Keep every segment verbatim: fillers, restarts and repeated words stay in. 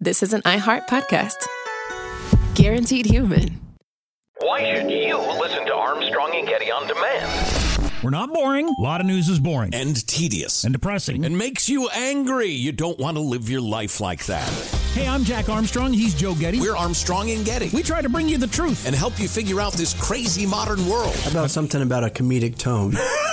this is an iHeart podcast. Guaranteed human. Why should you listen to Armstrong and Getty on demand? We're not boring. A lot of news is boring. And tedious. And depressing. And makes you angry. You don't want to live your life like that. Hey, I'm Jack Armstrong. He's Joe Getty. We're Armstrong and Getty. We try to bring you the truth. And help you figure out this crazy modern world. How about something about a comedic tone?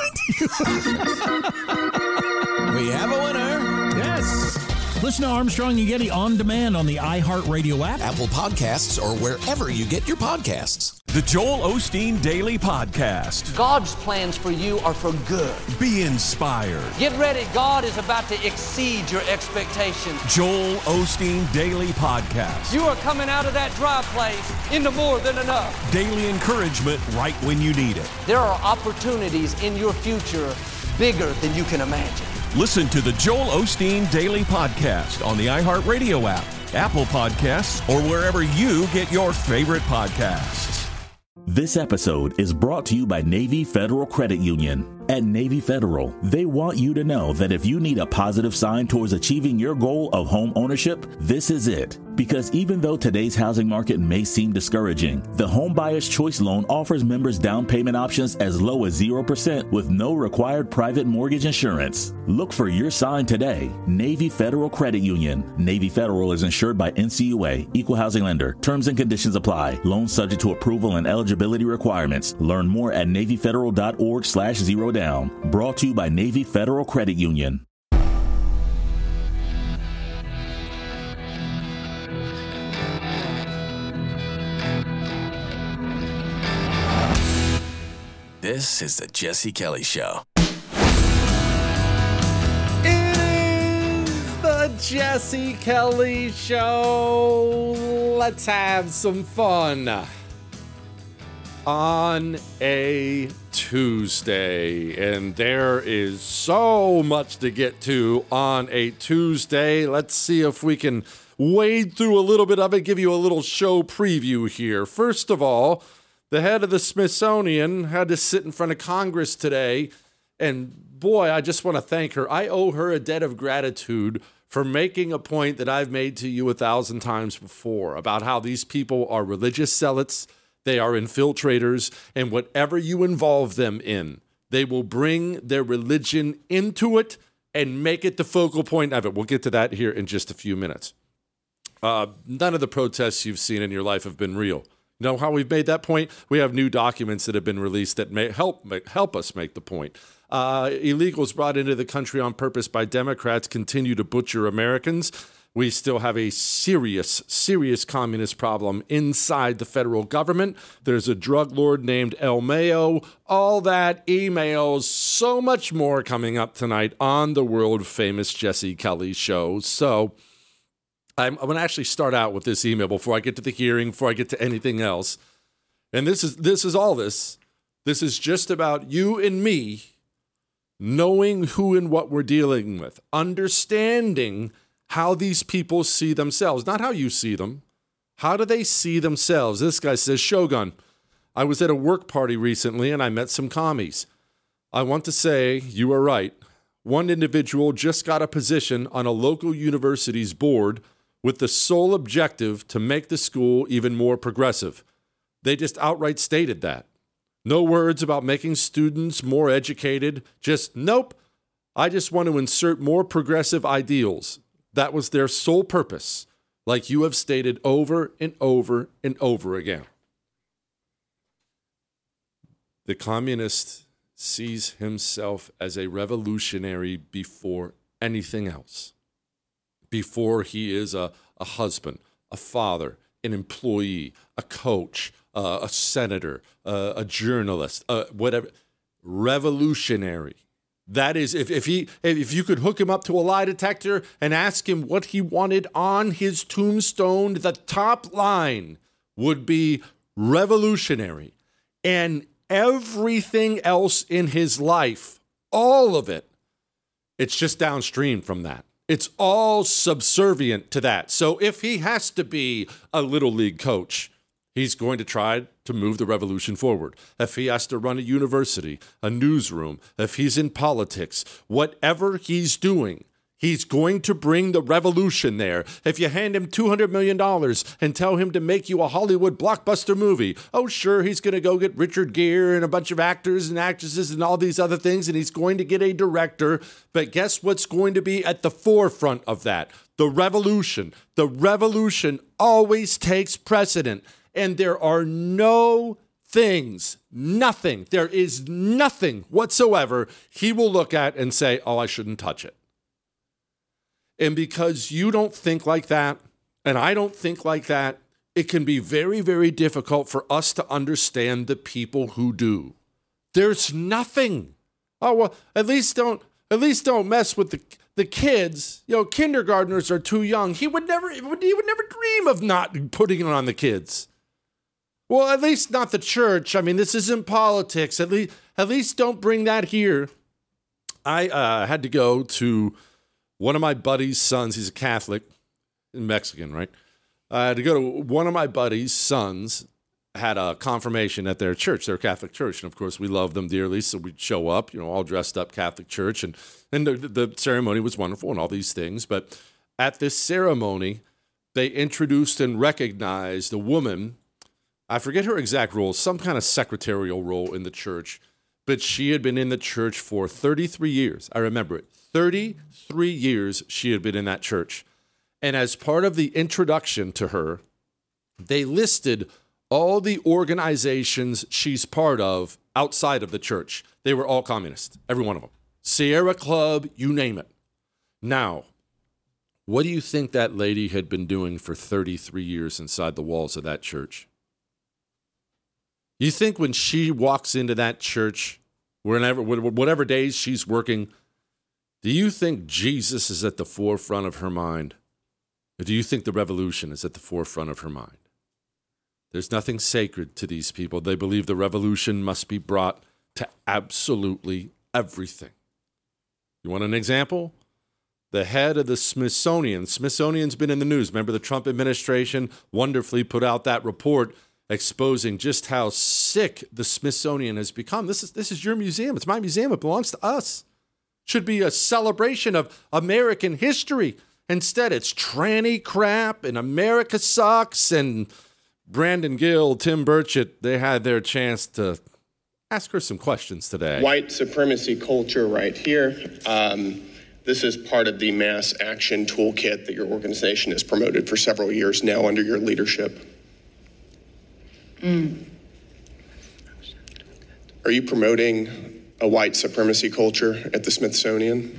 We have a winner. Yes. Listen to Armstrong and Getty on demand on the iHeartRadio app, Apple Podcasts, or wherever you get your podcasts. The Joel Osteen Daily Podcast. God's plans for you are for good. Be inspired. Get ready. God is about to exceed your expectations. Joel Osteen Daily Podcast. You are coming out of that dry place into more than enough. Daily encouragement right when you need it. There are opportunities in your future bigger than you can imagine. Listen to the Joel Osteen Daily Podcast on the iHeartRadio app, Apple Podcasts, or wherever you get your favorite podcasts. This episode is brought to you by Navy Federal Credit Union. At Navy Federal, they want you to know that if you need a positive sign towards achieving your goal of home ownership, this is it. Because even though today's housing market may seem discouraging, the Home Buyer's Choice Loan offers members down payment options as low as zero percent with no required private mortgage insurance. Look for your sign today. Navy Federal Credit Union. Navy Federal is insured by N C U A, Equal Housing Lender. Terms and conditions apply. Loan subject to approval and eligibility requirements. Learn more at NavyFederal.org slash zero down. Brought to you by Navy Federal Credit Union. This is the Jesse Kelly Show. It is the Jesse Kelly Show. Let's have some fun on a Tuesday. And there is so much to get to on a Tuesday. Let's see if we can wade through a little bit of it, give you a little show preview here. First of all, the head of the Smithsonian had to sit in front of Congress today, and boy, I just want to thank her. I owe her a debt of gratitude for making a point that I've made to you a thousand times before about how these people are religious zealots, they are infiltrators, and whatever you involve them in, they will bring their religion into it and make it the focal point of it. We'll get to that here in just a few minutes. Uh, none of the protests you've seen in your life have been real. You know how we've made that point? We have new documents that have been released that may help make, help us make the point. Uh, illegals brought into the country on purpose by Democrats continue to butcher Americans. We still have a serious, serious communist problem inside the federal government. There's a drug lord named El Mayo. All that, emails, so much more coming up tonight on the world-famous Jesse Kelly Show. So I'm, I'm going to actually start out with this email before I get to the hearing, before I get to anything else. And this is this is all this. This is just about you and me knowing who and what we're dealing with, understanding how these people see themselves, not how you see them. How do they see themselves? This guy says, Shogun, I was at a work party recently and I met some commies. I want to say you are right. One individual just got a position on a local university's board with the sole objective to make the school even more progressive. They just outright stated that. No words about making students more educated, just nope. I just want to insert more progressive ideals. That was their sole purpose, like you have stated over and over and over again. The communist sees himself as a revolutionary before anything else. Before he is a, a husband, a father, an employee, a coach, uh, a senator, uh, a journalist, uh, whatever. Revolutionary. That is, if, if he, if you could hook him up to a lie detector and ask him what he wanted on his tombstone, the top line would be revolutionary. And everything else in his life, all of it, it's just downstream from that. It's all subservient to that. So if he has to be a little league coach, he's going to try to move the revolution forward. If he has to run a university, a newsroom, if he's in politics, whatever he's doing, He's going to bring the revolution there. If you hand him two hundred million dollars and tell him to make you a Hollywood blockbuster movie, oh, sure, he's going to go get Richard Gere and a bunch of actors and actresses and all these other things, and he's going to get a director. But guess what's going to be at the forefront of that? The revolution. The revolution always takes precedent, and there are no things, nothing, there is nothing whatsoever he will look at and say, oh, I shouldn't touch it. And because you don't think like that, and I don't think like that, it can be very, very difficult for us to understand the people who do. There's nothing. Oh, well, at least don't, at least don't mess with the, the kids. You know, kindergartners are too young. He would never, he would never dream of not putting it on the kids. Well, at least not the church. I mean, this isn't politics. At least, at least don't bring that here. I uh, had to go to one of my buddy's sons. He's a Catholic, Mexican, right? I had to go to one of my buddy's sons had a confirmation at their church, their Catholic church. And of course, we love them dearly. So we'd show up, you know, all dressed up Catholic church. And, and the, the ceremony was wonderful and all these things. But at this ceremony, they introduced and recognized a woman. I forget her exact role, some kind of secretarial role in the church. But she had been in the church for thirty-three years. I remember it. thirty-three years she had been in that church. And as part of the introduction to her, they listed all the organizations she's part of outside of the church. They were all communist, every one of them. Sierra Club, you name it. Now, what do you think that lady had been doing for thirty-three years inside the walls of that church? You think when she walks into that church, whenever, whatever days she's working, do you think Jesus is at the forefront of her mind? Or do you think the revolution is at the forefront of her mind? There's nothing sacred to these people. They believe the revolution must be brought to absolutely everything. You want an example? The head of the Smithsonian. Smithsonian's been in the news. Remember the Trump administration wonderfully put out that report exposing just how sick the Smithsonian has become. This is this is your museum. It's my museum. It belongs to us. Should be a celebration of American history. Instead, it's tranny crap and America sucks. And Brandon Gill, Tim Burchett, they had their chance to ask her some questions today. White supremacy culture right here. Um, this is part of the mass action toolkit that your organization has promoted for several years now under your leadership. Mm. Are you promoting a white supremacy culture at the Smithsonian?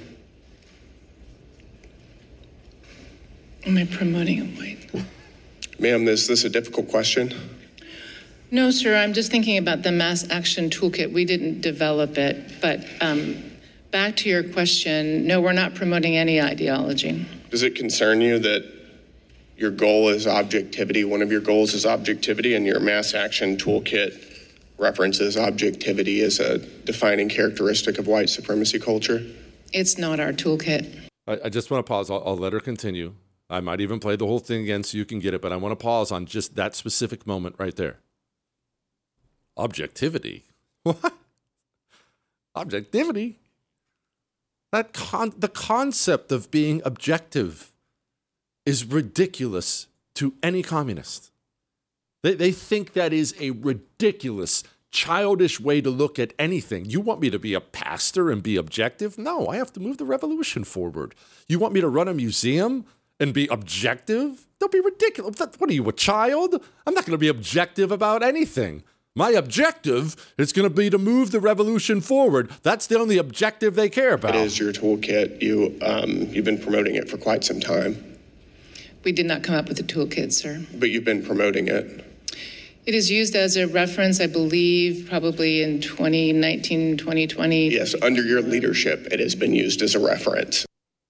Am I promoting a white? Ma'am, is this a difficult question? No, sir. I'm just thinking about the mass action toolkit. We didn't develop it. But um, back to your question, no, we're not promoting any ideology. Does it concern you that your goal is objectivity? One of your goals is objectivity, and your mass action toolkit references objectivity as a defining characteristic of white supremacy culture? It's not our toolkit. I, I just want to pause. I'll, I'll let her continue. I might even play the whole thing again so you can get it, but I want to pause on just that specific moment right there. Objectivity? What? Objectivity? That con- the concept of being objective is ridiculous to any communist. They, they think that is a ridiculous, childish way to look at anything. You want me to be a pastor and be objective? No, I have to move the revolution forward. You want me to run a museum and be objective? Don't be ridiculous. What are you, a child? I'm not going to be objective about anything. My objective is going to be to move the revolution forward. That's the only objective they care about. It is your toolkit. You, um, you've been promoting it for quite some time. We did not come up with a toolkit, sir. But you've been promoting it. It is used as a reference, I believe, probably in twenty nineteen, twenty twenty. Yes, under your leadership, it has been used as a reference.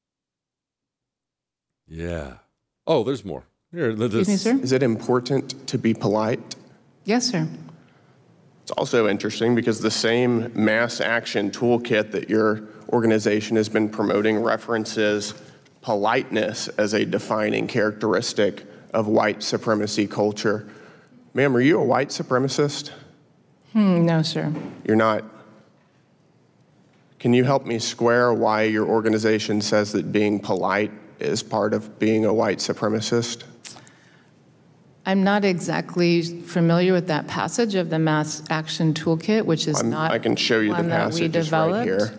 Yeah. Oh, there's more. Here, this. Excuse me, sir? Is it important to be polite? Yes, sir. It's also interesting because the same mass action toolkit that your organization has been promoting references politeness as a defining characteristic of white supremacy culture. Ma'am, are you a white supremacist? Hmm, no, sir. You're not. Can you help me square why your organization says that being polite is part of being a white supremacist? I'm not exactly familiar with that passage of the Mass Action Toolkit, which is I'm, not I can show you the one that we passage right developed. here.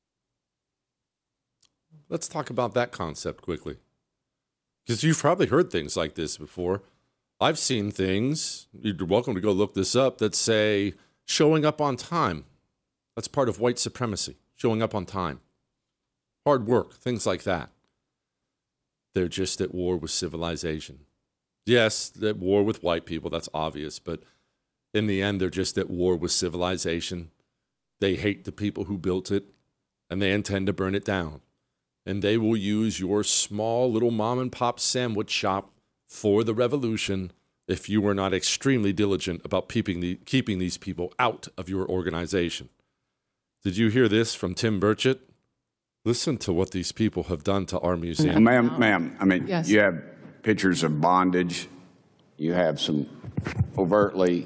Let's talk about that concept quickly. Because you've probably heard things like this before. I've seen things, you're welcome to go look this up, that say showing up on time. That's part of white supremacy, showing up on time. Hard work, things like that. They're just at war with civilization. Yes, at war with white people, that's obvious, but in the end, they're just at war with civilization. They hate the people who built it, and they intend to burn it down. And they will use your small little mom and pop sandwich shop for the revolution if you are not extremely diligent about keeping, the, keeping these people out of your organization. Did you hear this from Tim Burchett? Listen to what these people have done to our museum. Ma'am, ma'am, I mean, Yes. you have pictures of bondage. You have some overtly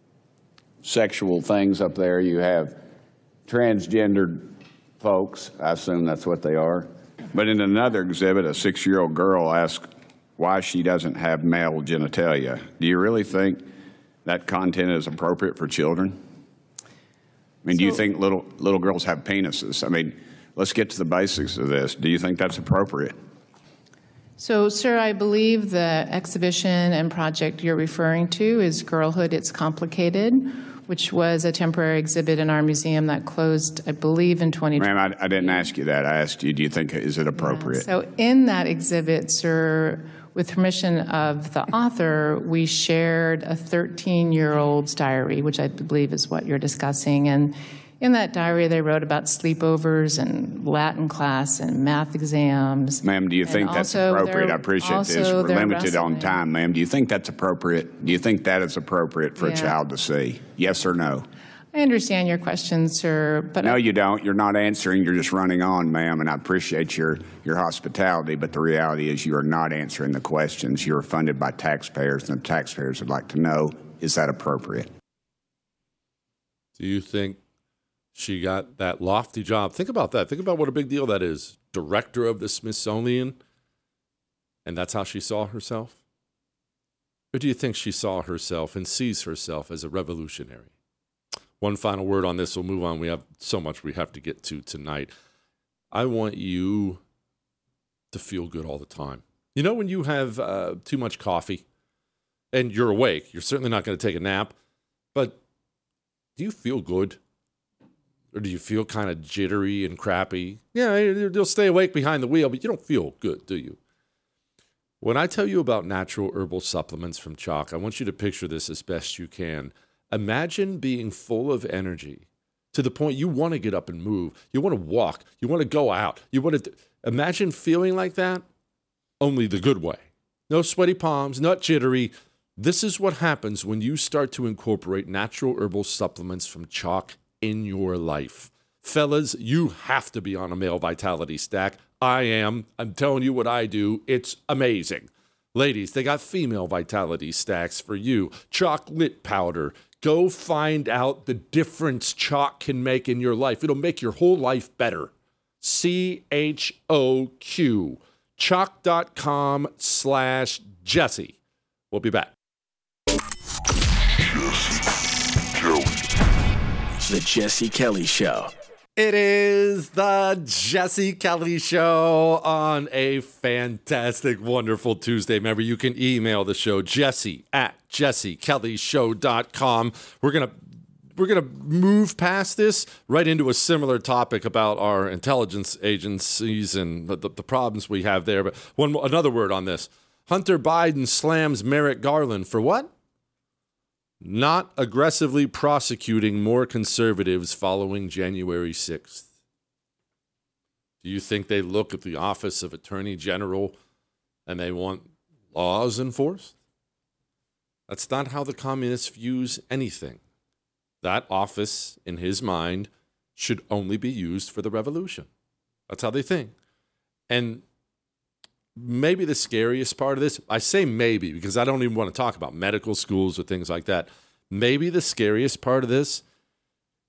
sexual things up there. You have transgendered folks. I assume that's what they are. But in another exhibit, a six-year-old girl asked why she doesn't have male genitalia. Do you really think that content is appropriate for children? I mean, do you So- think little little girls have penises? I mean, let's get to the basics of this. Do you think that's appropriate? So, sir, I believe the exhibition and project you're referring to is Girlhood, It's Complicated, which was a temporary exhibit in our museum that closed, I believe, in twenty twenty. Ma'am, I, I didn't ask you that. I asked you, do you think, is it appropriate? So in that exhibit, sir, with permission of the author, we shared a thirteen-year-old's diary, which I believe is what you're discussing. And in that diary, they wrote about sleepovers and Latin class and math exams. Ma'am, do you And think that's also appropriate? they're- I appreciate this. also We're they're limited on wrestling. time, ma'am. Do you think that's appropriate? Do you think that is appropriate for Yeah. a child to see? Yes or no? I understand your question, sir, but No, I- you don't. You're not answering. You're just running on, ma'am, and I appreciate your, your hospitality, but the reality is you are not answering the questions. You're funded by taxpayers, and the taxpayers would like to know, is that appropriate? Do you think she got that lofty job? Think about that. Think about what a big deal that is. Director of the Smithsonian, and that's how she saw herself? Or do you think she saw herself and sees herself as a revolutionary? One final word on this, we'll move on. We have so much we have to get to tonight. I want you to feel good all the time. You know when you have uh, too much coffee and you're awake, you're certainly not going to take a nap, but do you feel good? Or do you feel kind of jittery and crappy? Yeah, you'll stay awake behind the wheel, but you don't feel good, do you? When I tell you about natural herbal supplements from Choq, I want you to picture this as best you can. Imagine being full of energy to the point you want to get up and move. You want to walk. You want to go out. You want to imagine feeling like that, only the good way. No sweaty palms, not jittery. This is what happens when you start to incorporate natural herbal supplements from Choq in your life. Fellas, you have to be on a male vitality stack. I am. I'm telling you what I do. It's amazing. Ladies, they got female vitality stacks for you. Chocolate powder. Go find out the difference Choq can make in your life. It'll make your whole life better. C H O Q. Choq.com slash Jesse. We'll be back. The Jesse Kelly Show. It is the Jesse Kelly Show on a fantastic, wonderful Tuesday. Remember, you can email the show, Jesse at jesse kelly show dot com. We're going to we're gonna move past this right into a similar topic about our intelligence agencies and the, the, the problems we have there. But one another word on this. Hunter Biden slams Merrick Garland for what? Not aggressively prosecuting more conservatives following January sixth. Do you think they look at the office of Attorney General and they want laws enforced? That's not how the communist views anything. That office, in his mind, should only be used for the revolution. That's how they think. And maybe the scariest part of this, I say maybe because I don't even want to talk about medical schools or things like that. Maybe the scariest part of this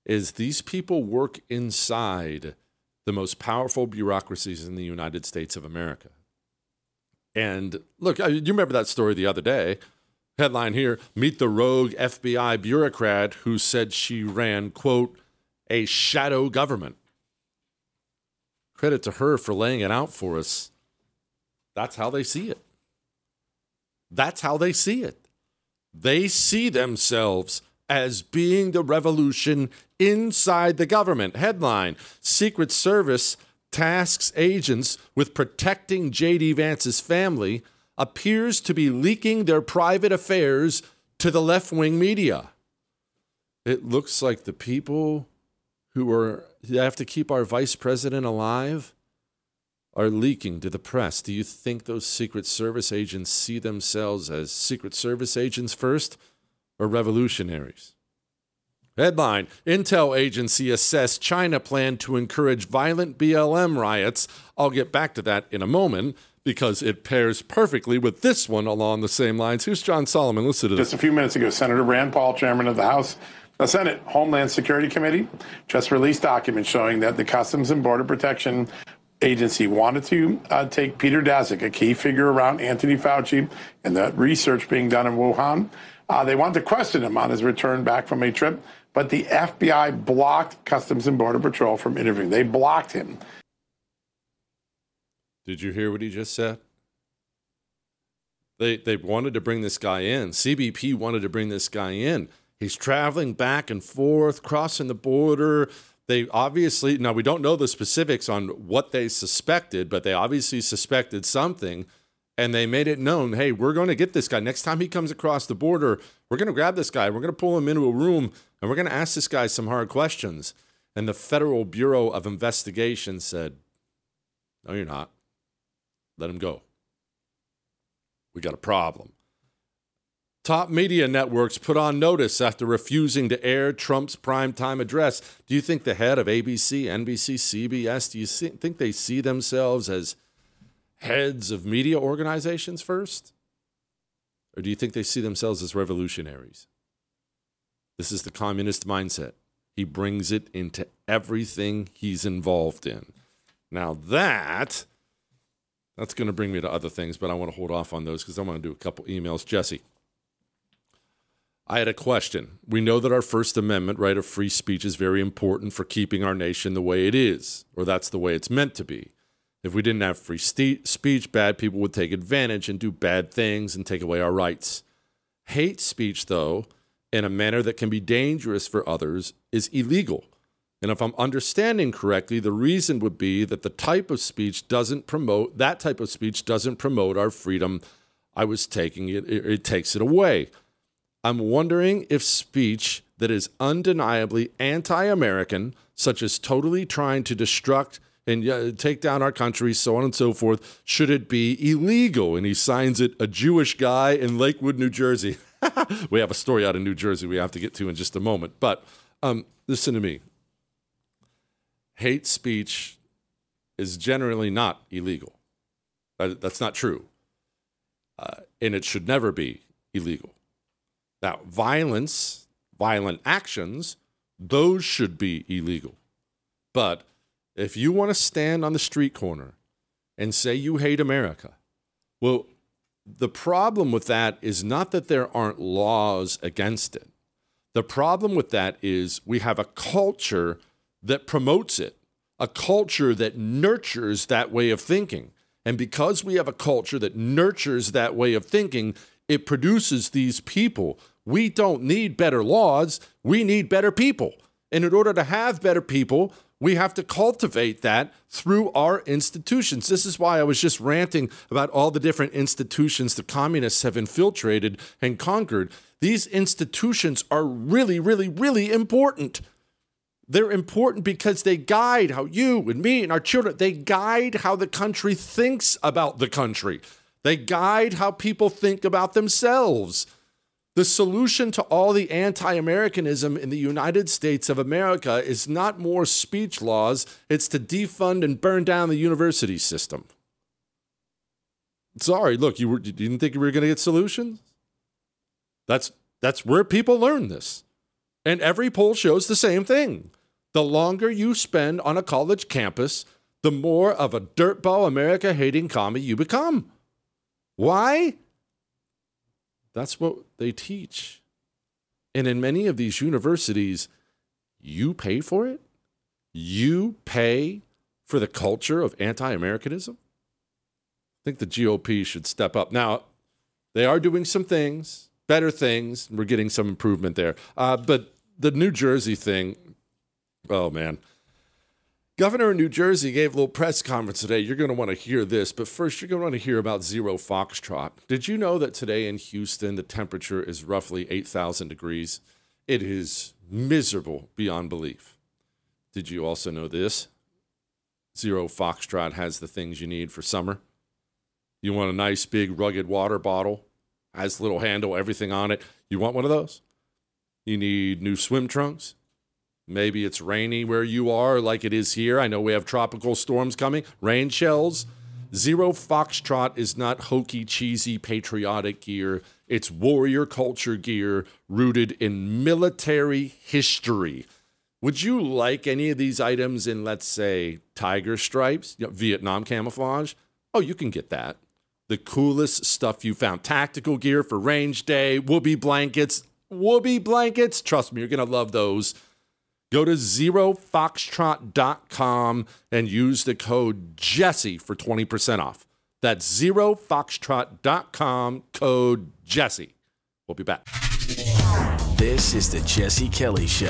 is these people work inside the most powerful bureaucracies in the United States of America. And look, you remember that story the other day. Headline here, meet the rogue F B I bureaucrat who said she ran, quote, a shadow government. Credit to her for laying it out for us. That's how they see it. That's how they see it. They see themselves as being the revolution inside the government. Headline, Secret Service tasks agents with protecting J D. Vance's family, appears to be leaking their private affairs to the left-wing media. It looks like the people who are who have to keep our vice president alive are leaking to the press. Do you think those Secret Service agents see themselves as Secret Service agents first or revolutionaries? Headline, Intel agency assessed China plan to encourage violent B L M riots. I'll get back to that in a moment because it pairs perfectly with this one along the same lines. Here's John Solomon. Listen to this. Just a few minutes ago, Senator Rand Paul, chairman of the House, the Senate Homeland Security Committee, just released documents showing that the Customs and Border Protection Agency wanted to uh, take Peter Daszak, a key figure around Anthony Fauci and the research being done in Wuhan. Uh, they wanted to question him on his return back from a trip, but the F B I blocked Customs and Border Patrol from interviewing. They blocked him. Did you hear what he just said? They they wanted to bring this guy in. C B P wanted to bring this guy in. He's traveling back and forth, crossing the border. They obviously, now we don't know the specifics on what they suspected, but they obviously suspected something, and they made it known, hey, we're going to get this guy. Next time he comes across the border, we're going to grab this guy. We're going to pull him into a room, and we're going to ask this guy some hard questions. And the Federal Bureau of Investigation said, no, you're not. Let him go. We got a problem. Top media networks put on notice after refusing to air Trump's primetime address. Do you think the head of A B C, N B C, C B S, do you see, think they see themselves as heads of media organizations first? Or do you think they see themselves as revolutionaries? This is the communist mindset. He brings it into everything he's involved in. Now that, that's going to bring me to other things, but I want to hold off on those because I want to do a couple emails. Jesse, I had a question. We know that our First Amendment right of free speech is very important for keeping our nation the way it is, or that's the way it's meant to be. If we didn't have free st- speech, bad people would take advantage and do bad things and take away our rights. Hate speech, though, in a manner that can be dangerous for others, is illegal. And if I'm understanding correctly, the reason would be that the type of speech doesn't promote, that type of speech doesn't promote our freedom. I was taking it, it, it takes it away. I'm wondering if speech that is undeniably anti-American, such as totally trying to destruct and uh, take down our country, so on and so forth, should it be illegal? And he signs it, a Jewish guy in Lakewood, New Jersey. We have a story out of New Jersey we have to get to in just a moment. But um, listen to me. Hate speech is generally not illegal. Uh, that's not true. Uh, and it should never be illegal. Now, violence, violent actions, those should be illegal. But if you want to stand on the street corner and say you hate America, well, the problem with that is not that there aren't laws against it. The problem with that is we have a culture that promotes it, a culture that nurtures that way of thinking. And because we have a culture that nurtures that way of thinking, it produces these people. We don't need better laws. We need better people. And in order to have better people, we have to cultivate that through our institutions. This is why I was just ranting about all the different institutions the communists have infiltrated and conquered. These institutions are really, really, really important. They're important because they guide how you and me and our children, they guide how the country thinks about the country. They guide how people think about themselves. The solution to all the anti-Americanism in the United States of America is not more speech laws. It's to defund and burn down the university system. Sorry, look, you, were, you didn't think you were going to get solutions? That's, that's where people learn this. And every poll shows the same thing. The longer you spend on a college campus, the more of a dirtball America-hating commie you become. Why? That's what they teach. And in many of these universities, you pay for it? You pay for the culture of anti-Americanism? I think the G O P should step up. Now, they are doing some things, better things. We're getting some improvement there. Uh, but the New Jersey thing, oh, man. Governor of New Jersey gave a little press conference today. You're going to want to hear this, but first you're going to want to hear about Zero Foxtrot. Did you know that today in Houston the temperature is roughly eight thousand degrees? It is miserable beyond belief. Did you also know this? Zero Foxtrot has the things you need for summer. You want a nice big rugged water bottle, has a little handle, everything on it. You want one of those? You need new swim trunks. Maybe it's rainy where you are like it is here. I know we have tropical storms coming. Rain shells. Zero Foxtrot is not hokey, cheesy, patriotic gear. It's warrior culture gear rooted in military history. Would you like any of these items in, let's say, tiger stripes, you know, Vietnam camouflage? Oh, you can get that. The coolest stuff you found. Tactical gear for range day, whoopee blankets. Whoopee blankets. Trust me, you're going to love those. Go to zero foxtrot dot com and use the code Jesse for twenty percent off. That's zero foxtrot dot com, code Jesse. We'll be back. This is the Jesse Kelly Show.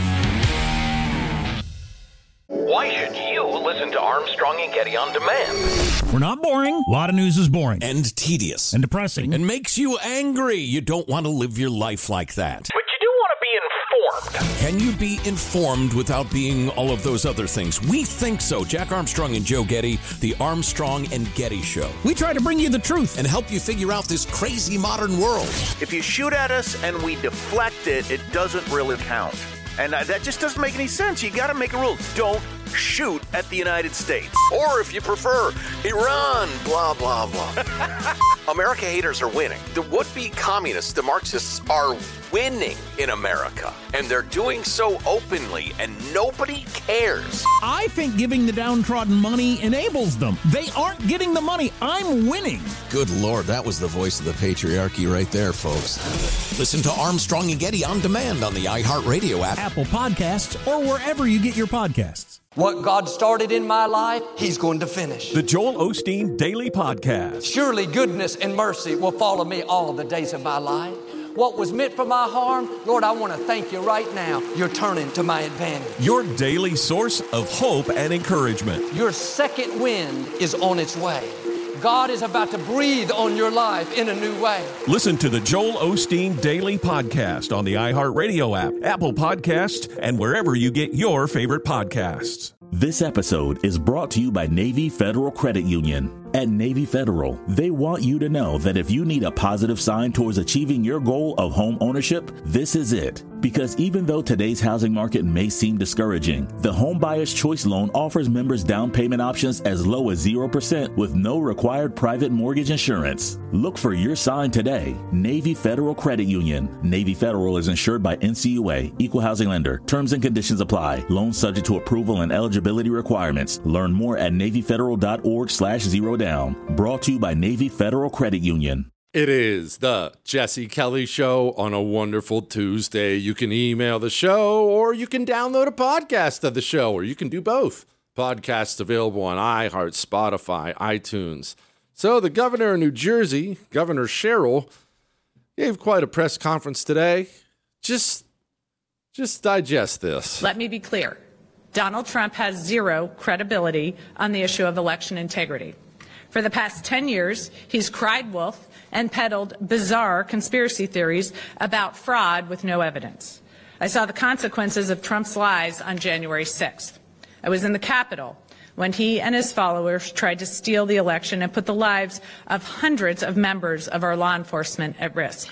Why should you listen to Armstrong and Getty on demand? We're not boring. A lot of news is boring. And tedious. And depressing. And makes you angry. You don't want to live your life like that. But you do want to be informed. Can you be informed without being all of those other things? We think so. Jack Armstrong and Joe Getty, the Armstrong and Getty Show. We try to bring you the truth and help you figure out this crazy modern world. If you shoot at us and we deflect it, it doesn't really count. And uh, that just doesn't make any sense. You got to make a rule. Don't shoot at the United States. Or if you prefer, Iran, blah, blah, blah. America haters are winning. The would-be communists, the Marxists, are winning in America. And they're doing so openly, and nobody cares. I think giving the downtrodden money enables them. They aren't getting the money. I'm winning. Good Lord, that was the voice of the patriarchy right there, folks. Listen to Armstrong and Getty on demand on the iHeartRadio app, Apple Podcasts, or wherever you get your podcasts. What God started in my life, He's going to finish. The Joel Osteen Daily Podcast. Surely goodness and mercy will follow me all the days of my life. What was meant for my harm, Lord, I want to thank you right now. You're turning to my advantage. Your daily source of hope and encouragement. Your second wind is on its way. God is about to breathe on your life in a new way. Listen to the Joel Osteen Daily Podcast on the iHeartRadio app, Apple Podcasts, and wherever you get your favorite podcasts. This episode is brought to you by Navy Federal Credit Union. At Navy Federal, they want you to know that if you need a positive sign towards achieving your goal of home ownership, this is it. Because even though today's housing market may seem discouraging, the Home Buyer's Choice Loan offers members down payment options as low as zero percent with no required private mortgage insurance. Look for your sign today. Navy Federal Credit Union. Navy Federal is insured by N C U A, Equal Housing Lender. Terms and conditions apply. Loan subject to approval and eligibility requirements. Learn more at NavyFederal.org slash zero down. Brought to you by Navy Federal Credit Union. It is the Jesse Kelly Show on a wonderful Tuesday. You can email the show or you can download a podcast of the show, or you can do both. Podcasts available on iHeart, Spotify, iTunes. So the governor of New Jersey, Governor Sherrill, gave quite a press conference today. Just, just digest this. Let me be clear. Donald Trump has zero credibility on the issue of election integrity. For the past ten years, he's cried wolf and peddled bizarre conspiracy theories about fraud with no evidence. I saw the consequences of Trump's lies on January sixth. I was in the Capitol when he and his followers tried to steal the election and put the lives of hundreds of members of our law enforcement at risk.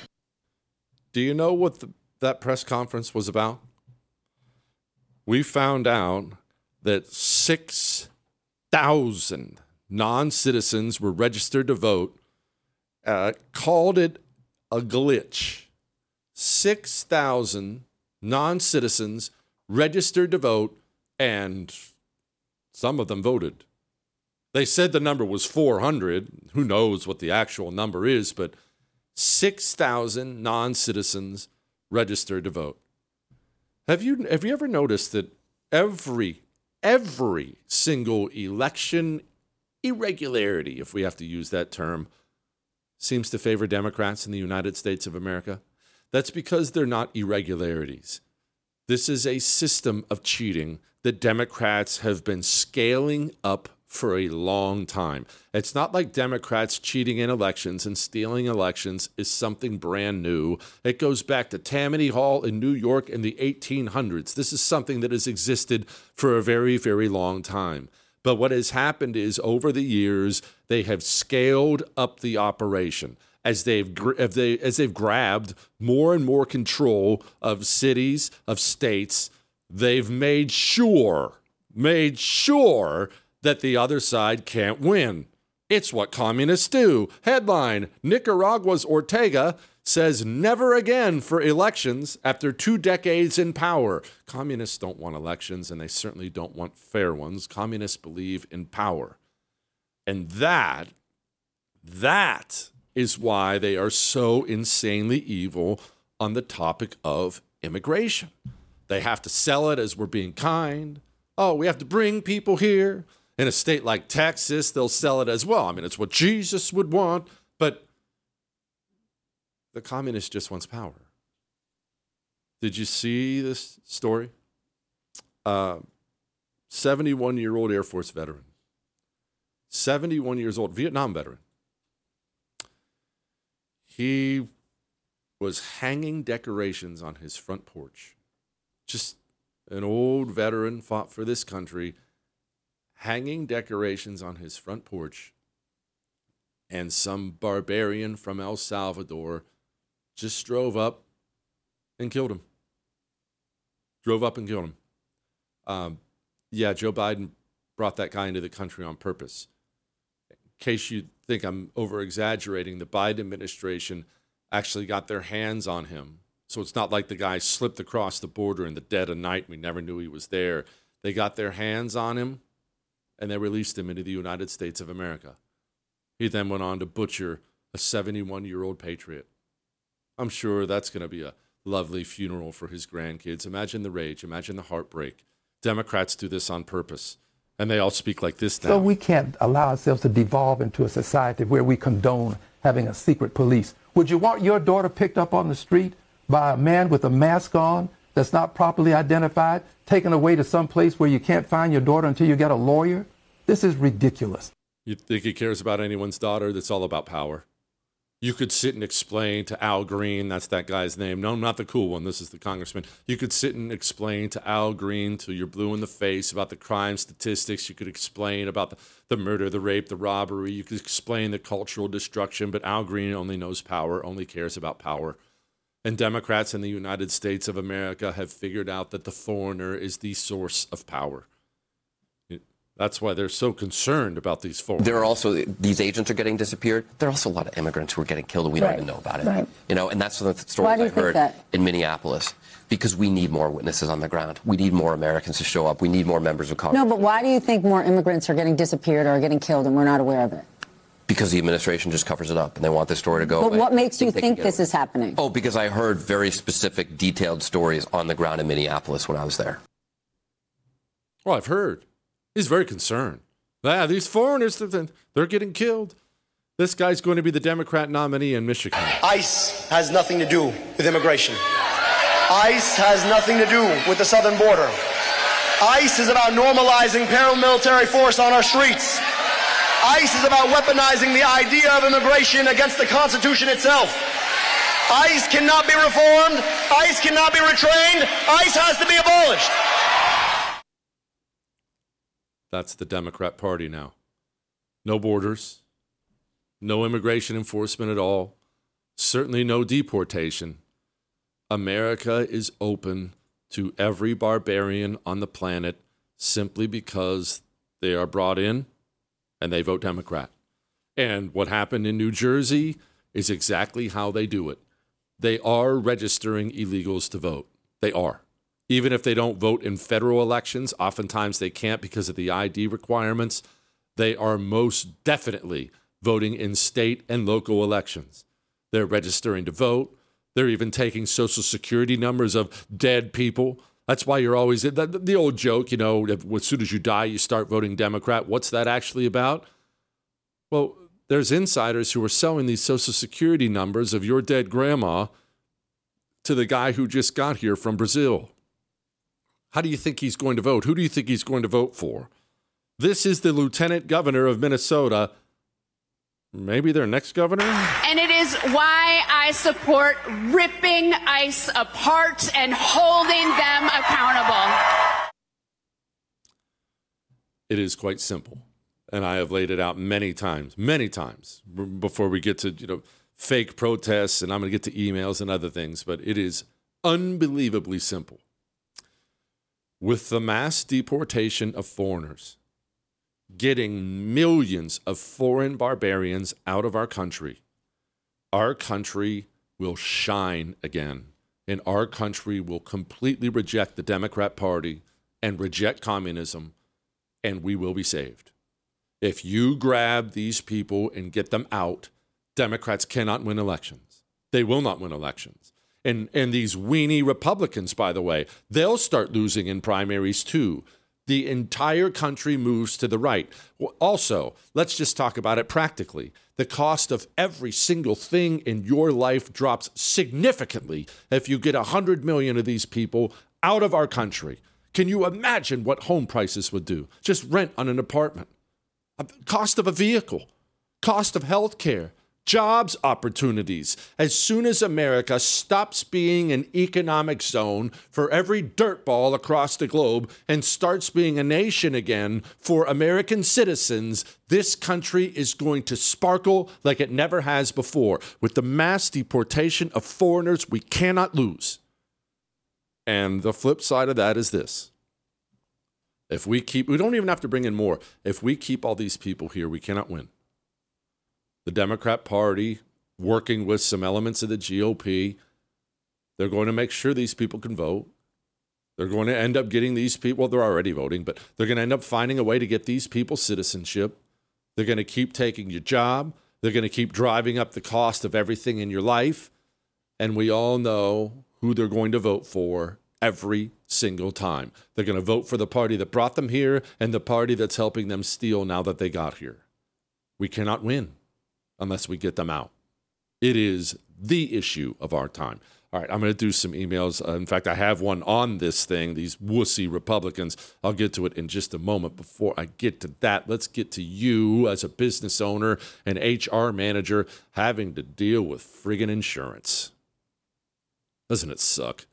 Do you know what the, that press conference was about? We found out that six thousand non-citizens were registered to vote, uh, called it a glitch. six thousand non-citizens registered to vote, and some of them voted. They said the number was four hundred. Who knows what the actual number is, but six thousand non-citizens registered to vote. Have you have you ever noticed that every every single election irregularity, if we have to use that term, seems to favor Democrats in the United States of America? That's because they're not irregularities. This is a system of cheating that Democrats have been scaling up for a long time. It's not like Democrats cheating in elections and stealing elections is something brand new. It goes back to Tammany Hall in New York in the eighteen hundreds. This is something that has existed for a very, very long time. But what has happened is over the years, they have scaled up the operation as they've, as they, as they've grabbed more and more control of cities, of states. They've made sure, made sure that the other side can't win. It's what communists do. Headline, Nicaragua's Ortega says never again for elections after two decades in power. Communists don't want elections, and they certainly don't want fair ones. Communists believe in power. And that, that is why they are so insanely evil on the topic of immigration. They have to sell it as we're being kind. Oh, we have to bring people here. In a state like Texas, they'll sell it as well. I mean, it's what Jesus would want, but the communist just wants power. Did you see this story? Uh, seventy-one-year-old Air Force veteran. seventy-one years old, Vietnam veteran. He was hanging decorations on his front porch. Just an old veteran, fought for this country, hanging decorations on his front porch, and some barbarian from El Salvador just drove up and killed him. Drove up and killed him. Um, yeah, Joe Biden brought that guy into the country on purpose. In case you think I'm over-exaggerating, the Biden administration actually got their hands on him. So it's not like the guy slipped across the border in the dead of night and we never knew he was there. They got their hands on him, and they released him into the United States of America. He then went on to butcher a seventy-one-year-old patriot. I'm sure that's going to be a lovely funeral for his grandkids. Imagine the rage. Imagine the heartbreak. Democrats do this on purpose, and they all speak like this now. So we can't allow ourselves to devolve into a society where we condone having a secret police. Would you want your daughter picked up on the street by a man with a mask on that's not properly identified, taken away to some place where you can't find your daughter until you get a lawyer? This is ridiculous. You think he cares about anyone's daughter? That's all about power. You could sit and explain to Al Green, that's that guy's name. No, not the cool one. This is the congressman. You could sit and explain to Al Green till you're blue in the face about the crime statistics. You could explain about the, the murder, the rape, the robbery. You could explain the cultural destruction, but Al Green only knows power, only cares about power. And Democrats in the United States of America have figured out that the foreigner is the source of power. That's why they're so concerned about these foreigners. There are also, these agents are getting disappeared. There are also a lot of immigrants who are getting killed and we Right. don't even know about it. Right. You know, and that's the Why stories do I you think heard that? in Minneapolis. Because we need more witnesses on the ground. We need more Americans to show up. We need more members of Congress. No, but why do you think more immigrants are getting disappeared or are getting killed and we're not aware of it? Because the administration just covers it up and they want this story to go But away. what makes you they think can get this away. is happening? Oh, because I heard very specific, detailed stories on the ground in Minneapolis when I was there. Well, I've heard. He's very concerned. Ah, these foreigners, they're getting killed. This guy's going to be the Democrat nominee in Michigan. ICE has nothing to do with immigration. ICE has nothing to do with the southern border. ICE is about normalizing paramilitary force on our streets. ICE is about weaponizing the idea of immigration against the Constitution itself. ICE cannot be reformed. ICE cannot be retrained. ICE has to be abolished. That's the Democrat Party now. No borders, no immigration enforcement at all, certainly no deportation. America is open to every barbarian on the planet simply because they are brought in and they vote Democrat. And what happened in New Jersey is exactly how they do it. They are registering illegals to vote. They are. Even if they don't vote in federal elections, oftentimes they can't because of the I D requirements. They are most definitely voting in state and local elections. They're registering to vote. They're even taking Social Security numbers of dead people. That's why you're always, the, the old joke, you know, as soon as you die, you start voting Democrat. What's that actually about? Well, there's insiders who are selling these Social Security numbers of your dead grandma to the guy who just got here from Brazil. How do you think he's going to vote? Who do you think he's going to vote for? This is the lieutenant governor of Minnesota. Maybe their next governor? And it is why I support ripping ICE apart and holding them accountable. It is quite simple. And I have laid it out many times, many times before we get to, you know, fake protests, and I'm going to get to emails and other things, but it is unbelievably simple. With the mass deportation of foreigners, getting millions of foreign barbarians out of our country, our country will shine again, and our country will completely reject the Democrat Party and reject communism, and we will be saved. If you grab these people and get them out, Democrats cannot win elections. They will not win elections. And and these weenie Republicans, by the way, they'll start losing in primaries too. The entire country moves to the right. Also, let's just talk about it practically. The cost of every single thing in your life drops significantly if you get one hundred million of these people out of our country. Can you imagine what home prices would do? Just rent on an apartment. Cost of a vehicle. Cost of health care. Jobs opportunities. As soon as America stops being an economic zone for every dirtball across the globe and starts being a nation again for American citizens, this country is going to sparkle like it never has before. With the mass deportation of foreigners, we cannot lose. And the flip side of that is this. If we keep, we don't even have to bring in more. If we keep all these people here, we cannot win. The Democrat Party, working with some elements of the G O P, they're going to make sure these people can vote. They're going to end up getting these people, well, they're already voting, but they're going to end up finding a way to get these people citizenship. They're going to keep taking your job. They're going to keep driving up the cost of everything in your life. And we all know who they're going to vote for every single time. They're going to vote for the party that brought them here and the party that's helping them steal now that they got here. We cannot win unless we get them out. It is the issue of our time. All right, I'm going to do some emails. Uh, in fact, I have one on this thing, these wussy Republicans. I'll get to it in just a moment. Before I get to that, let's get to you as a business owner and H R manager having to deal with friggin' insurance. Doesn't it suck?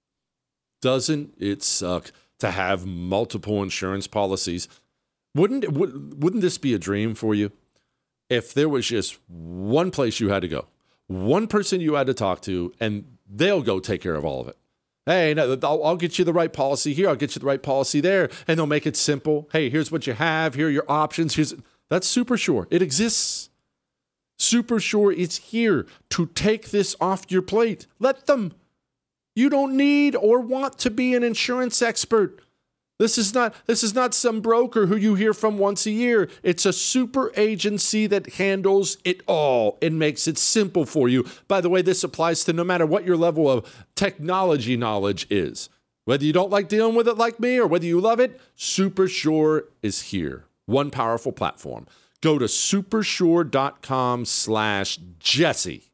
Doesn't it suck to have multiple insurance policies? Wouldn't, would, wouldn't this be a dream for you? If there was just one place you had to go, one person you had to talk to, and they'll go take care of all of it. Hey, no, I'll, I'll get you the right policy here. I'll get you the right policy there. And they'll make it simple. Hey, here's what you have. Here are your options. Here's That's SuperSure. It exists. SuperSure is here to take this off your plate. Let them. You don't need or want to be an insurance expert. This is not this is not some broker who you hear from once a year. It's a super agency that handles it all and makes it simple for you. By the way, this applies to no matter what your level of technology knowledge is. Whether you don't like dealing with it like me or whether you love it, SuperSure is here. One powerful platform. Go to supersure.com slash Jesse.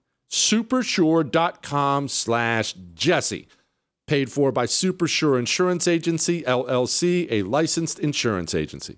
Supersure.com slash Jesse. Paid for by SuperSure Insurance Agency, L L C, a licensed insurance agency.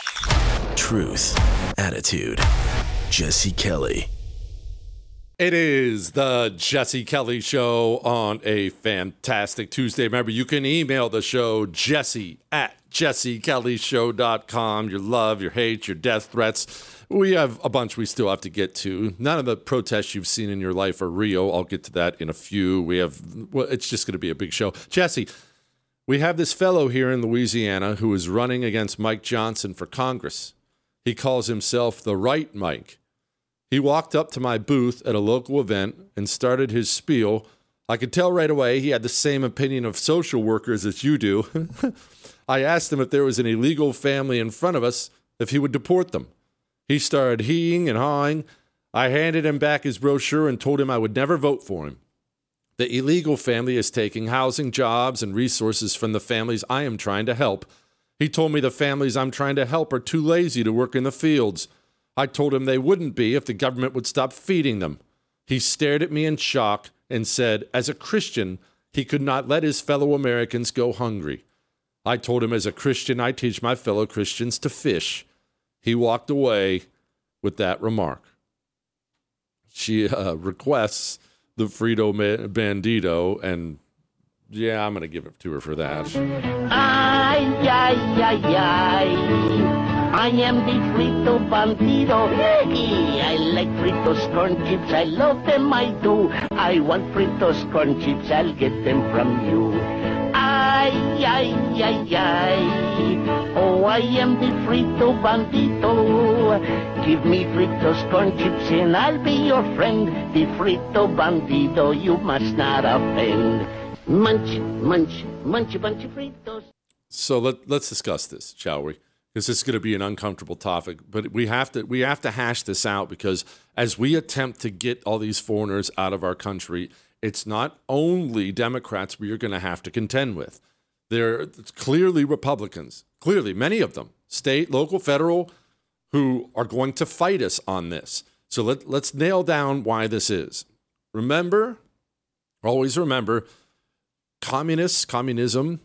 Truth, attitude, Jesse Kelly. It is the Jesse Kelly Show on a fantastic Tuesday. Remember, you can email the show, Jesse at jesse kelly show dot com. Your love, your hate, your death threats. We have a bunch we still have to get to. None of the protests you've seen in your life are real. I'll get to that in a few. We have, well, it's just going to be a big show. Jesse, we have this fellow here in Louisiana who is running against Mike Johnson for Congress. He calls himself the Right Mike. He walked up to my booth at a local event and started his spiel I could tell right away he had the same opinion of social workers as you do. I asked him if there was an illegal family in front of us, if he would deport them. He started heeing and hawing. I handed him back his brochure and told him I would never vote for him. The illegal family is taking housing, jobs, and resources from the families I am trying to help. He told me the families I'm trying to help are too lazy to work in the fields. I told him they wouldn't be if the government would stop feeding them. He stared at me in shock and said, as a Christian, he could not let his fellow Americans go hungry. I told him as a Christian, I teach my fellow Christians to fish. He walked away with that remark. She uh, requests the Frito Bandito, and yeah, I'm going to give it to her for that. Ay, ay, ay, ay. I am the Frito Bandito. Hey, I like Fritos corn chips. I love them, I do. I want Fritos corn chips. I'll get them from you. Ay, ay, ay, ay. Oh, I am the Frito Bandito. Give me Fritos corn chips and I'll be your friend. The Frito Bandito, you must not offend. Munch, munch, munch a bunch of Fritos. So let, let's discuss this, shall we? Because this is going to be an uncomfortable topic, but we have to we have to hash this out, because as we attempt to get all these foreigners out of our country, it's not only Democrats we are going to have to contend with. They're clearly Republicans, clearly many of them, state, local, federal, who are going to fight us on this. So let, let's nail down why this is. Remember, always remember, communists, communism,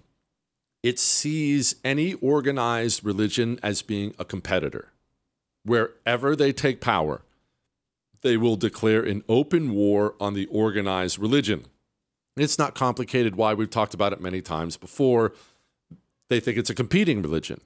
it sees any organized religion as being a competitor. Wherever they take power, they will declare an open war on the organized religion. It's not complicated why. We've talked about it many times before. They think it's a competing religion.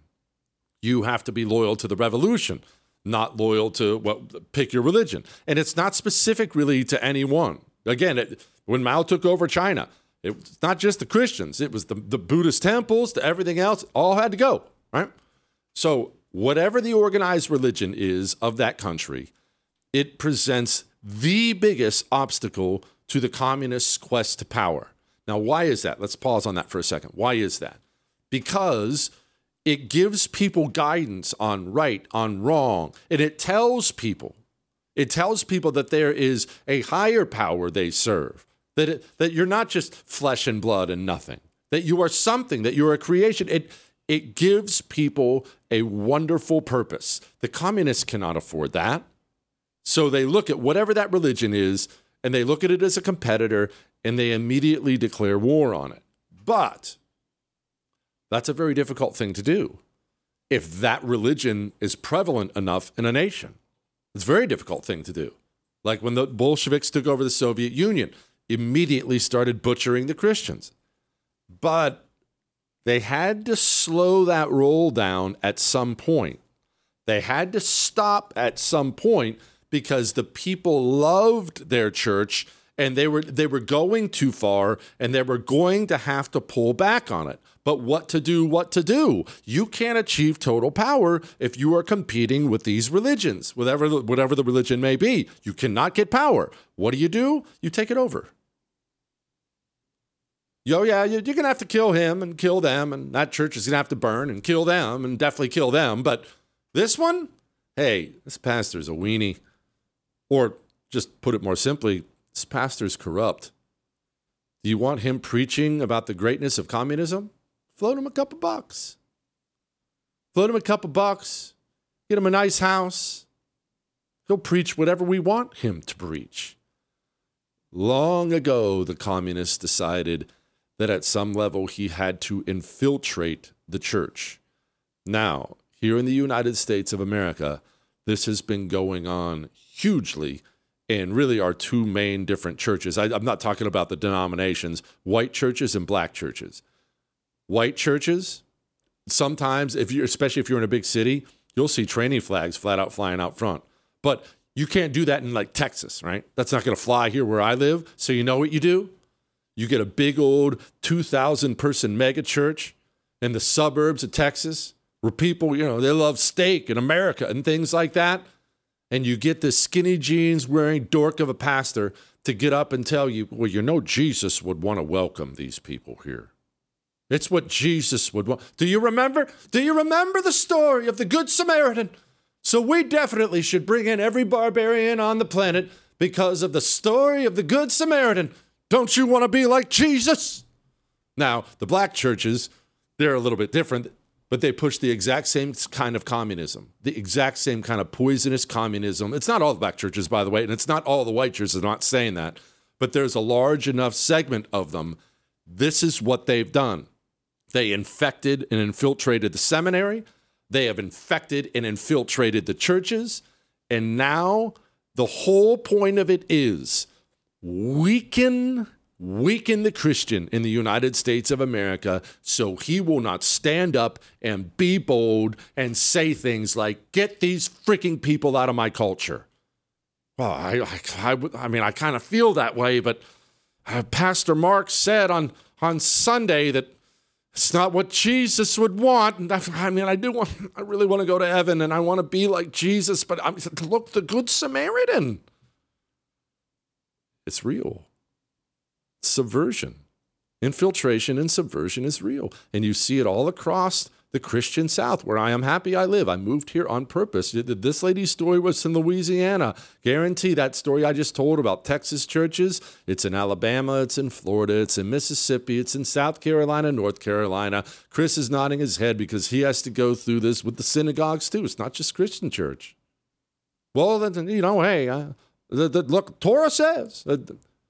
You have to be loyal to the revolution, not loyal to, well, pick your religion. And it's not specific really to anyone. Again, it, when Mao took over China, it's not just the Christians. It was the, the Buddhist temples, to everything else, all had to go, right? So whatever the organized religion is of that country, it presents the biggest obstacle to the communists' quest to power. Now, why is that? Let's pause on that for a second. Why is that? Because it gives people guidance on right, on wrong, and it tells people, it tells people that there is a higher power they serve. That, it, that you're not just flesh and blood and nothing, that you are something, that you're a creation. It, it gives people a wonderful purpose. The communists cannot afford that. So they look at whatever that religion is, and they look at it as a competitor, and they immediately declare war on it. But that's a very difficult thing to do if that religion is prevalent enough in a nation. It's a very difficult thing to do. Like when the Bolsheviks took over the Soviet Union, immediately started butchering the Christians. But they had to slow that roll down at some point. They had to stop at some point because the people loved their church and they were they were going too far and they were going to have to pull back on it. But what to do, what to do? You can't achieve total power if you are competing with these religions, whatever the, whatever the religion may be. You cannot get power. What do you do? You take it over. Yo, yeah, you're going to have to kill him and kill them, and that church is going to have to burn and kill them and definitely kill them. But this one, hey, this pastor's a weenie. Or just put it more simply, this pastor's corrupt. Do you want him preaching about the greatness of communism? Float him a couple bucks. Float him a couple bucks. Get him a nice house. He'll preach whatever we want him to preach. Long ago, the communists decided that at some level he had to infiltrate the church. Now, here in the United States of America, this has been going on hugely in really our two main different churches. I, I'm not talking about the denominations, white churches and black churches. White churches, sometimes, if you, especially if you're in a big city, you'll see training flags flat out flying out front. But you can't do that in like Texas, right? That's not going to fly here where I live. So you know what you do? You get a big old two thousand person mega church in the suburbs of Texas where people, you know, they love steak in America and things like that. And you get this skinny jeans wearing dork of a pastor to get up and tell you, well, you know, Jesus would want to welcome these people here. It's what Jesus would want. Do you remember? Do you remember the story of the Good Samaritan? So we definitely should bring in every barbarian on the planet because of the story of the Good Samaritan. Don't you want to be like Jesus? Now, the black churches, they're a little bit different, but they push the exact same kind of communism, the exact same kind of poisonous communism. It's not all the black churches, by the way, and it's not all the white churches. I'm not saying that, but there's a large enough segment of them. This is what they've done. They infected and infiltrated the seminary. They have infected and infiltrated the churches. And now the whole point of it is weaken, weaken the Christian in the United States of America so he will not stand up and be bold and say things like, get these freaking people out of my culture. Well, I, I, I, I mean, I kind of feel that way, but uh, Pastor Mark said on, on Sunday that it's not what Jesus would want. And I, I mean, I do want, I really want to go to heaven and I want to be like Jesus, but I mean, look, the Good Samaritan. It's real. Subversion, infiltration and subversion is real. And you see it all across the Christian South, where I am happy I live. I moved here on purpose. This lady's story was in Louisiana. Guarantee that story I just told about Texas churches, it's in Alabama, it's in Florida, it's in Mississippi, it's in South Carolina, North Carolina. Chris is nodding his head because he has to go through this with the synagogues too. It's not just Christian church. Well, then, you know, hey, uh, the, the, look, Torah says. Uh,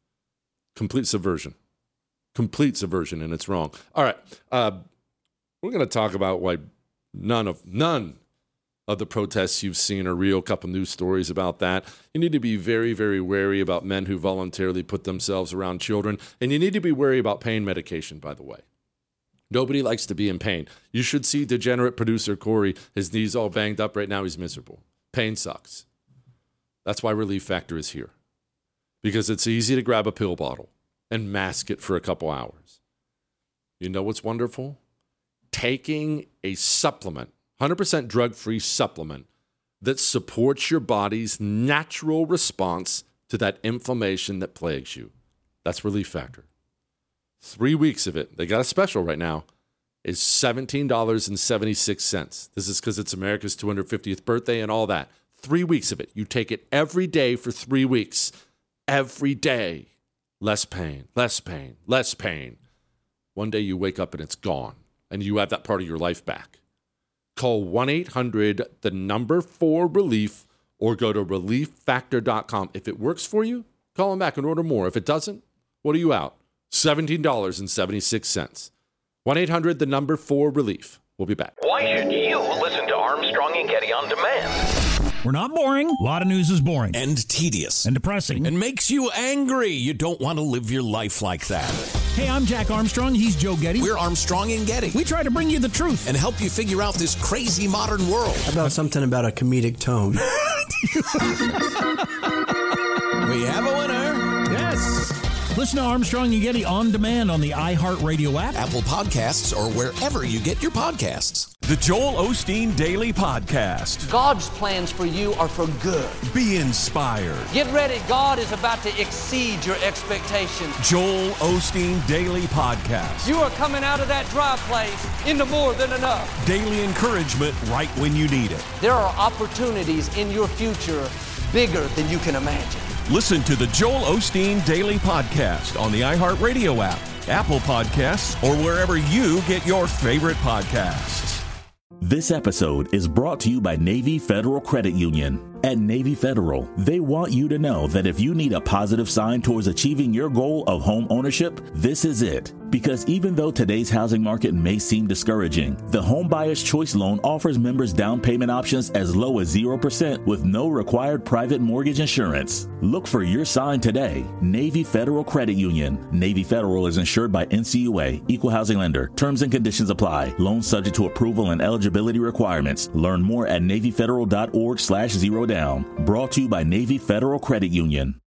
complete subversion. Complete subversion, and it's wrong. All right. Uh, We're going to talk about why none of none of the protests you've seen are real. A couple news stories about that. You need to be very, very wary about men who voluntarily put themselves around children. And you need to be wary about pain medication, by the way. Nobody likes to be in pain. You should see degenerate producer Corey. His knees all banged up right now. He's miserable. Pain sucks. That's why Relief Factor is here. Because it's easy to grab a pill bottle and mask it for a couple hours. You know what's wonderful? Taking a supplement, one hundred percent drug-free supplement that supports your body's natural response to that inflammation that plagues you. That's Relief Factor. Three weeks of it, they got a special right now, is seventeen dollars and seventy-six cents. This is because it's America's two hundred fiftieth birthday and all that. Three weeks of it. You take it every day for three weeks. Every day. Less pain, less pain, less pain. One day you wake up and it's gone. And you have that part of your life back. Call one eight hundred, the number four relief, or go to relief factor dot com. If it works for you, call them back and order more. If it doesn't, what are you out? seventeen dollars and seventy-six cents. one eight hundred, the number four relief. We'll be back. Why should you listen to Armstrong and Getty on demand? We're not boring. A lot of news is boring. And tedious. And depressing. And makes you angry. You don't want to live your life like that. Hey, I'm Jack Armstrong. He's Joe Getty. We're Armstrong and Getty. We try to bring you the truth. And help you figure out this crazy modern world. How about something about a comedic tone? We have a winner. Yes. Listen to Armstrong and Getty on demand on the iHeartRadio app, Apple Podcasts, or wherever you get your podcasts. The Joel Osteen Daily Podcast. God's plans for you are for good. Be inspired. Get ready. God is about to exceed your expectations. Joel Osteen Daily Podcast. You are coming out of that dry place into more than enough. Daily encouragement right when you need it. There are opportunities in your future bigger than you can imagine. Listen to the Joel Osteen Daily Podcast on the iHeartRadio app, Apple Podcasts, or wherever you get your favorite podcasts. This episode is brought to you by Navy Federal Credit Union. At Navy Federal, they want you to know that if you need a positive sign towards achieving your goal of home ownership, this is it. Because even though today's housing market may seem discouraging, the Home Buyer's Choice Loan offers members down payment options as low as zero percent with no required private mortgage insurance. Look for your sign today. Navy Federal Credit Union. Navy Federal is insured by N C U A, Equal Housing Lender. Terms and conditions apply. Loans subject to approval and eligibility requirements. Learn more at navy federal dot org slash zero down. Brought to you by Navy Federal Credit Union.